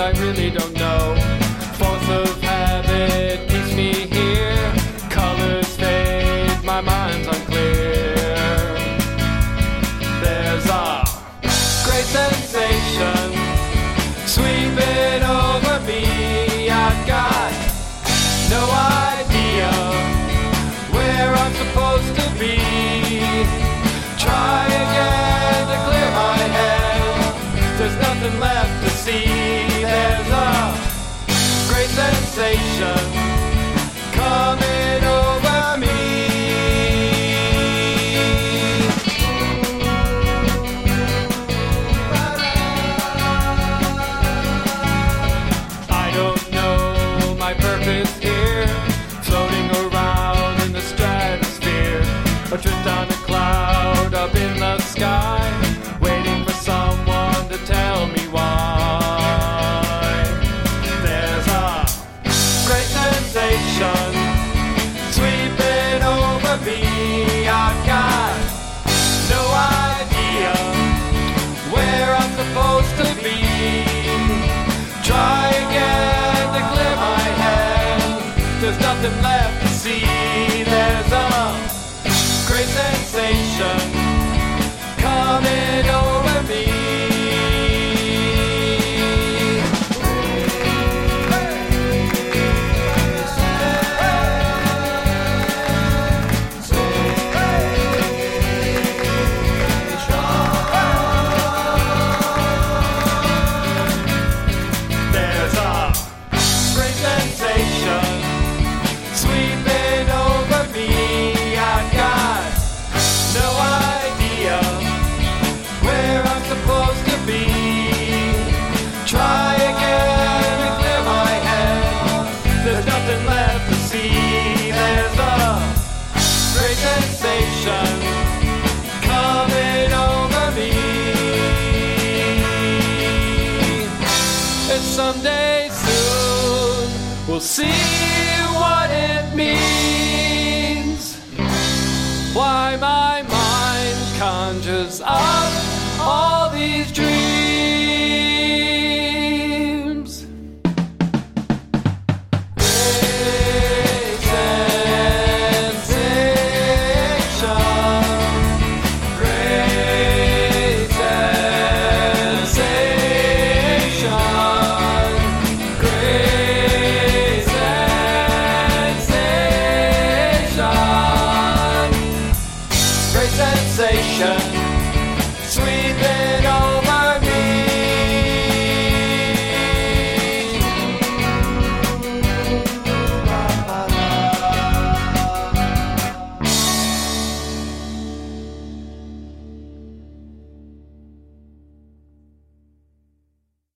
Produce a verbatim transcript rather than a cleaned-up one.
I really don't know. Force of habit keeps me here. Colors fade, my mind's unclear. There's a great sensation sweeping over me. I've got no idea where I'm supposed to be. Try again to clear my head. There's nothing left to see. There's a great sensation coming over me. I don't know my purpose here, floating around in the stratosphere, adrift on a cloud up in the sky, waiting for someone to tell me why. There's a great sensation sweeping over me. I've got no idea where I'm supposed to be. Try again to clear my head. There's nothing left to see. There's a great sensation coming over me. There's a great sensation sweeping over me. I've got no idea where I'm supposed to be. Try again to clear my head. There's nothing left to see. There's a great sensation coming over me. It's someday soon we'll see what it means. Why my mind conjures up all these dreams. Great sensation, great sensation, great sensation. Great sensation